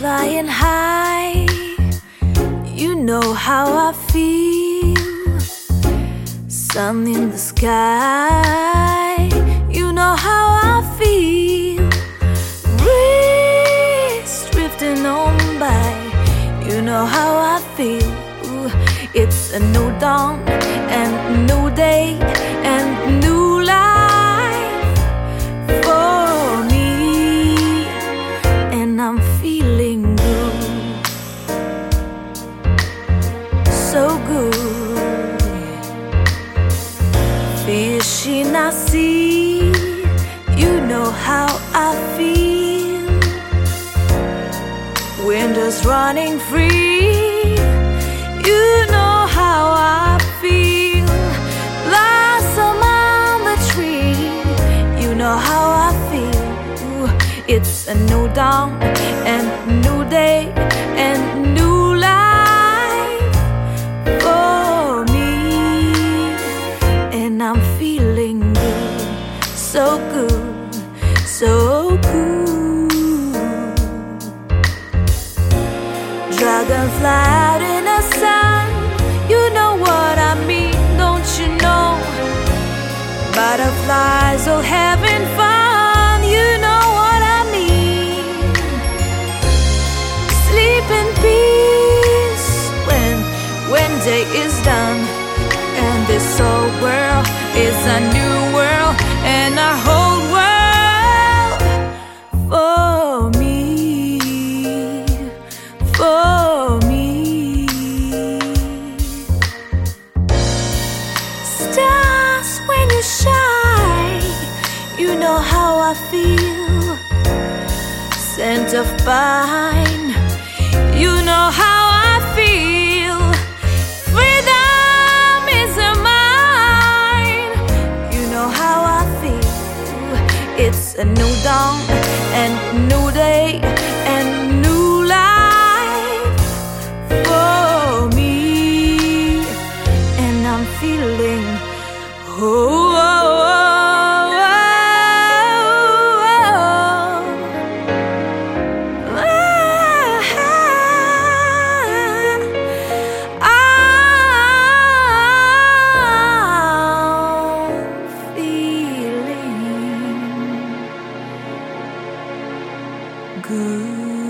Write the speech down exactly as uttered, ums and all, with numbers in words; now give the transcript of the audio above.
flying high, you know how I feel. Sun in the sky, you know how I feel. Breeze drifting on by, you know how I feel. Ooh, it's a new dawn and new day and new life for me, and I'm feeling good, so good. Fish in the sea, you know how I feel. Winter's running free, you know how I feel. Blossom on the tree, you know how I feel. Ooh, it's a new dawn and new day and new life for me, and I'm feeling good, so good, so good. Dragonfly out in the sun, you know what I mean, don't you know? Butterflies all having fun, you know what I mean. Sleep in peace when, when day is done, and this whole world is a new world and a whole world for me, for me. Stars when you shine, you know how I feel. Scent of pine, you know how I feel. Freedom is mine, you know how I feel. It's a new dawn and new day and new life for me, and I'm feeling oh, oh, oh, oh, I'm feeling good.